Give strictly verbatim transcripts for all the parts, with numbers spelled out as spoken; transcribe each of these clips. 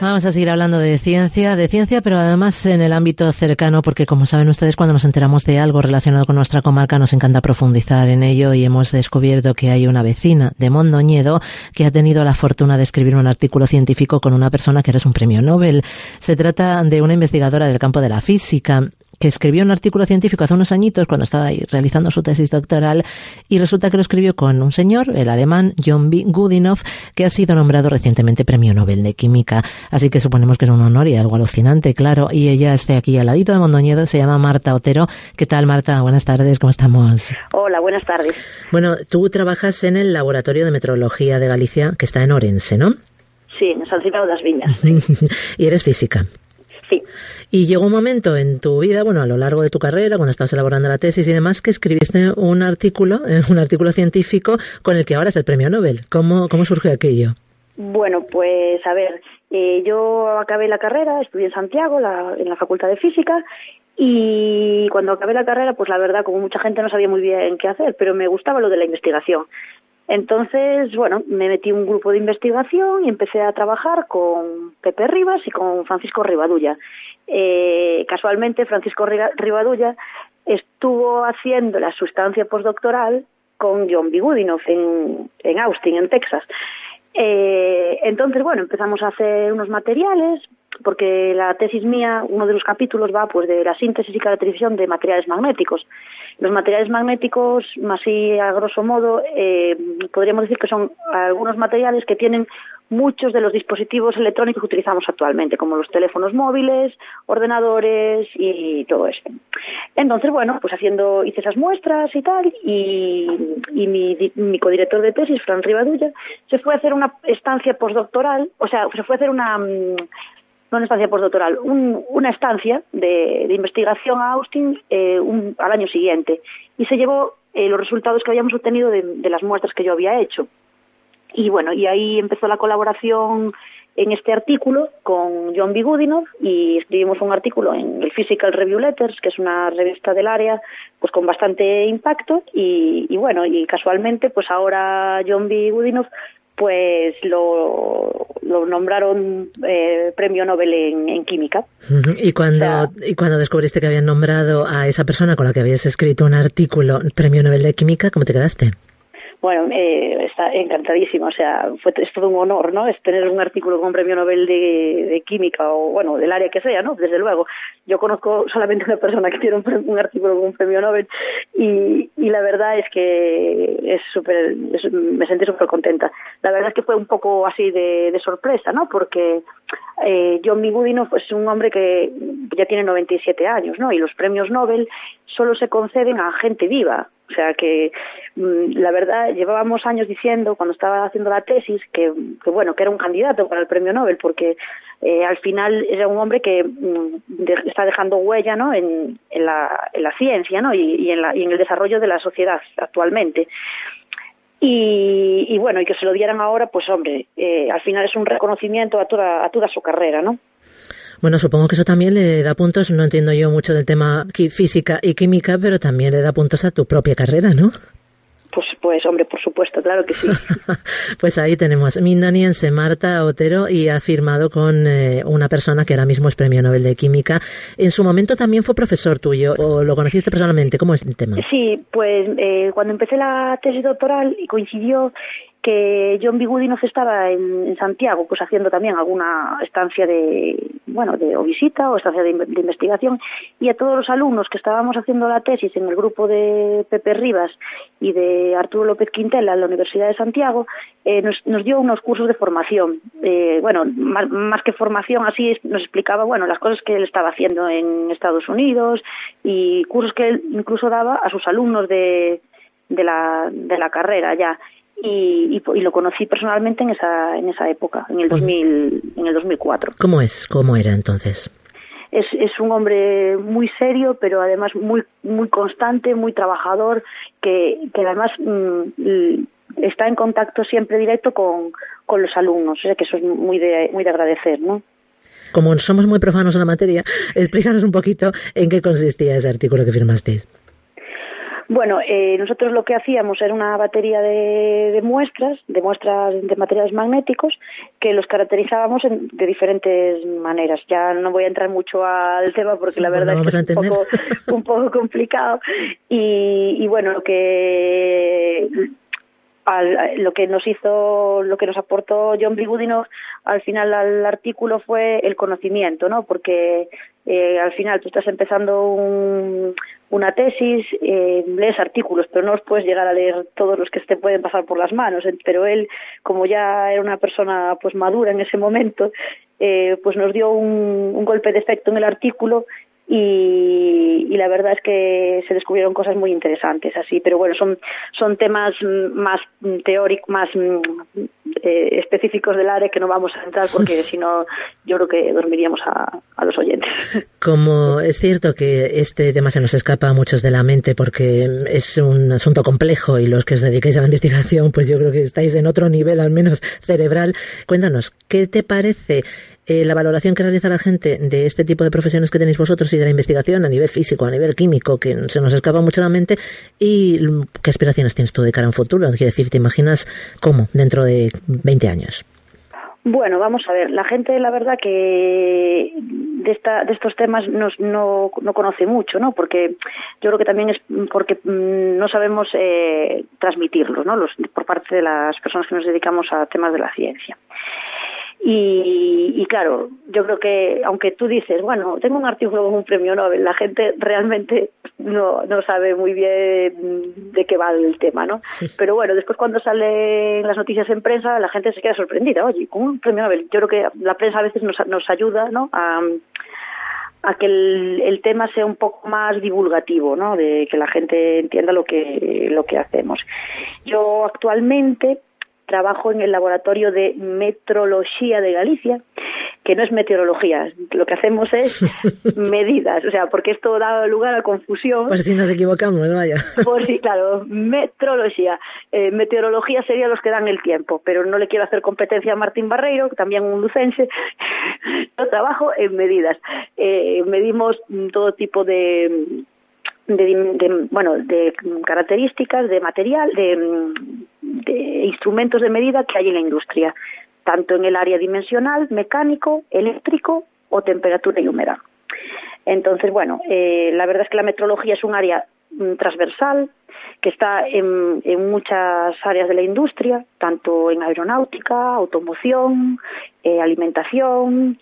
Vamos a seguir hablando de ciencia, de ciencia, pero además en el ámbito cercano, porque como saben ustedes, cuando nos enteramos de algo relacionado con nuestra comarca, nos encanta profundizar en ello y hemos descubierto que hay una vecina de Mondoñedo que ha tenido la fortuna de escribir un artículo científico con una persona que eres un premio Nobel. Se trata de una investigadora del campo de la física que escribió un artículo científico hace unos añitos cuando estaba ahí realizando su tesis doctoral y resulta que lo escribió con un señor, el alemán John B. Goodenough, que ha sido nombrado recientemente Premio Nobel de Química. Así que suponemos que es un honor y algo alucinante, claro. Y ella está aquí al ladito de Mondoñedo, se llama Marta Otero. ¿Qué tal, Marta? Buenas tardes, ¿cómo estamos? Hola, buenas tardes. Bueno, tú trabajas en el Laboratorio de Meteorología de Galicia, que está en Orense, ¿no? Sí, en San Cipriano das Viñas. Y eres física. Sí. Y llegó un momento en tu vida, bueno, a lo largo de tu carrera, cuando estabas elaborando la tesis y demás, que escribiste un artículo, eh, un artículo científico con el que ahora es el Premio Nobel. ¿Cómo, cómo surgió aquello? Bueno, pues a ver, eh, yo acabé la carrera, estudié en Santiago, la, en la Facultad de Física, y cuando acabé la carrera, pues la verdad, como mucha gente no sabía muy bien qué hacer, pero me gustaba lo de la investigación. Entonces, bueno, me metí en un grupo de investigación y empecé a trabajar con Pepe Rivas y con Francisco Rivadulla. Eh, casualmente, Francisco Rivadulla estuvo haciendo la su estancia postdoctoral con John B. Goodenough en, en Austin, en Texas. Eh, entonces, bueno, empezamos a hacer unos materiales, porque la tesis mía, uno de los capítulos va pues de la síntesis y caracterización de materiales magnéticos. Los materiales magnéticos, así a grosso modo, eh, podríamos decir que son algunos materiales que tienen muchos de los dispositivos electrónicos que utilizamos actualmente, como los teléfonos móviles, ordenadores y todo esto. Entonces, bueno, pues haciendo, hice esas muestras y tal, y, y mi, mi codirector de tesis, Fran Rivadulla, se fue a hacer una estancia postdoctoral, o sea, se fue a hacer una... no una estancia postdoctoral, un, una estancia de, de investigación a Austin eh, un, al año siguiente, y se llevó eh, los resultados que habíamos obtenido de, de las muestras que yo había hecho. Y bueno, y ahí empezó la colaboración en este artículo con John B. Goodenough, y escribimos un artículo en el Physical Review Letters, que es una revista del área, pues con bastante impacto, y, y bueno, y casualmente, pues ahora John B. Goodenough pues lo, lo nombraron eh, Premio Nobel en, en Química. ¿Y cuando, o sea, y cuando descubriste que habían nombrado a esa persona con la que habías escrito un artículo Premio Nobel de Química, cómo te quedaste? Bueno, eh, está encantadísimo, o sea, fue, es todo un honor, ¿no? Es tener un artículo con un premio Nobel de, de Química o, bueno, del área que sea, ¿no? Desde luego. Yo conozco solamente una persona que tiene un, un artículo con un premio Nobel y, y la verdad es que es súper, me sentí súper contenta. La verdad es que fue un poco así de, de sorpresa, ¿no? Porque eh, John B. Goodenough pues, es un hombre que ya tiene noventa y siete años, ¿no? Y los premios Nobel solo se conceden a gente viva. O sea que, la verdad, llevábamos años diciendo, cuando estaba haciendo la tesis, que, que bueno, que era un candidato para el premio Nobel, porque eh, al final era un hombre que de, está dejando huella, ¿no? en, en, la, en la ciencia, ¿no? y, y, en la, y en el desarrollo de la sociedad actualmente. Y, y bueno, y que se lo dieran ahora, pues hombre, eh, al final es un reconocimiento a toda, a toda su carrera, ¿no? Bueno, supongo que eso también le da puntos, no entiendo yo mucho del tema física y química, pero también le da puntos a tu propia carrera, ¿no? Pues, pues hombre, por supuesto, claro que sí. Pues ahí tenemos mindoniense Marta Otero y ha firmado con eh, una persona que ahora mismo es Premio Nobel de Química. En su momento también fue profesor tuyo, ¿o lo conociste personalmente? ¿Cómo es el tema? Sí, pues eh, cuando empecé la tesis doctoral y coincidió que John B. Goodenough estaba en, en Santiago, pues haciendo también alguna estancia de, bueno, de o visita o estancia de, de investigación, y a todos los alumnos que estábamos haciendo la tesis en el grupo de Pepe Rivas y de Arturo López Quintela en la Universidad de Santiago, eh, nos, nos dio unos cursos de formación. Eh, bueno, más, más que formación, así nos explicaba, bueno, las cosas que él estaba haciendo en Estados Unidos y cursos que él incluso daba a sus alumnos de, de la, de la carrera ya. Y, y, y lo conocí personalmente en esa en esa época, en el dos mil, en el dos mil cuatro. ¿Cómo es? ¿Cómo era entonces? Es es un hombre muy serio, pero además muy muy constante, muy trabajador, que que además mmm, está en contacto siempre directo con con los alumnos, o sea que eso es muy de muy de agradecer, ¿no? Como somos muy profanos en la materia, explícanos un poquito en qué consistía ese artículo que firmasteis. Bueno, eh, nosotros lo que hacíamos era una batería de, de muestras, de muestras de materiales magnéticos, que los caracterizábamos en, de diferentes maneras. Ya no voy a entrar mucho al tema porque la verdad bueno, es que es un poco, un poco complicado. Y, y bueno, lo que... Al, lo que nos hizo, lo que nos aportó John B. Goodenough al final al artículo fue el conocimiento, ¿no? Porque eh, al final tú estás empezando un, una tesis, eh, lees artículos, pero no los puedes llegar a leer todos los que te pueden pasar por las manos. Pero él, como ya era una persona pues madura en ese momento, eh, pues nos dio un, un golpe de efecto en el artículo. Y, y la verdad es que se descubrieron cosas muy interesantes así, pero bueno, son son temas más teóricos, más eh, específicos del área que no vamos a entrar porque si no yo creo que dormiríamos a, a los oyentes. Como es cierto que este tema se nos escapa a muchos de la mente porque es un asunto complejo y los que os dedicáis a la investigación pues yo creo que estáis en otro nivel al menos cerebral, cuéntanos, ¿qué te parece Eh, la valoración que realiza la gente de este tipo de profesiones que tenéis vosotros y de la investigación a nivel físico, a nivel químico, que se nos escapa mucho de la mente? ¿Y qué aspiraciones tienes tú de cara a un futuro? Quiero decir, ¿te imaginas cómo dentro de veinte años? Bueno, vamos a ver, la gente la verdad que de esta de estos temas nos, no, no conoce mucho, ¿no? Porque yo creo que también es porque no sabemos eh, transmitirlos, ¿no? Los, por parte de las personas que nos dedicamos a temas de la ciencia. Y, y claro, yo creo que aunque tú dices, bueno, tengo un artículo con un premio Nobel, la gente realmente no no sabe muy bien de qué va el tema, ¿no? Pero bueno, después cuando salen las noticias en prensa, la gente se queda sorprendida. Oye, con un premio Nobel. Yo creo que la prensa a veces nos, nos ayuda, ¿no?, a, a que el, el tema sea un poco más divulgativo, ¿no?, de que la gente entienda lo que lo que hacemos. Yo actualmente trabajo en el laboratorio de metrología de Galicia, que no es meteorología, lo que hacemos es medidas, o sea, porque esto da lugar a confusión. Pues si nos equivocamos, vaya. Pues sí, claro, metrología. Eh, meteorología sería los que dan el tiempo, pero no le quiero hacer competencia a Martín Barreiro, también un lucense. Yo trabajo en medidas. Eh, medimos todo tipo de... De, de, bueno, de características, de material, de, de instrumentos de medida que hay en la industria, tanto en el área dimensional, mecánico, eléctrico o temperatura y humedad. Entonces, bueno, eh, la verdad es que la metrología es un área mm, transversal que está en, en muchas áreas de la industria, tanto en aeronáutica, automoción, eh, alimentación.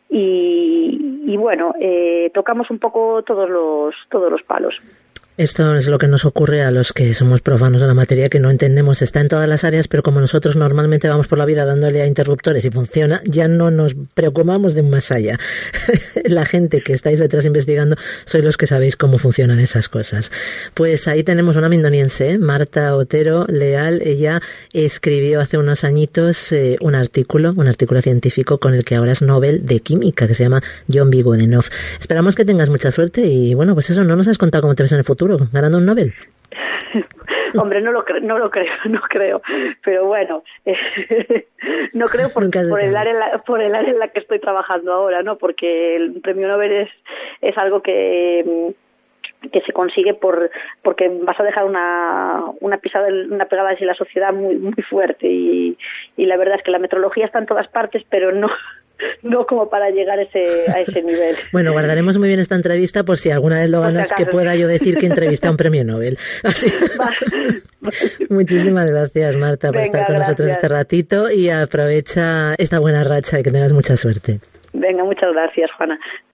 Y, y bueno, eh, tocamos un poco todos los todos los palos. Esto es lo que nos ocurre a los que somos profanos de la materia, que no entendemos, está en todas las áreas, pero como nosotros normalmente vamos por la vida dándole a interruptores y funciona, ya no nos preocupamos de más allá. La gente que estáis detrás investigando sois los que sabéis cómo funcionan esas cosas. Pues ahí tenemos una mindoniense, ¿eh? Marta Otero Leal. Ella escribió hace unos añitos eh, un artículo, un artículo científico con el que ahora es Nobel de Química, que se llama John B. Goodenough. Esperamos que tengas mucha suerte y bueno, pues eso, no nos has contado cómo te ves en el futuro ganando un Nobel. Hombre, no lo creo, no lo creo, no creo, pero bueno, eh, no creo por, por el área en la, por el área en la que estoy trabajando ahora, ¿no? Porque el premio Nobel es es algo que que se consigue por porque vas a dejar una una pisada una pegada en la sociedad muy muy fuerte y y la verdad es que la metrología está en todas partes, pero no no como para llegar a ese, a ese nivel. Bueno, guardaremos muy bien esta entrevista por si alguna vez lo ganas, que pueda yo decir que entrevisté a un premio Nobel. Así. Vale. Muchísimas gracias, Marta, por Venga, estar con gracias. nosotros este ratito y aprovecha esta buena racha y que tengas mucha suerte. Venga, muchas gracias, Juana.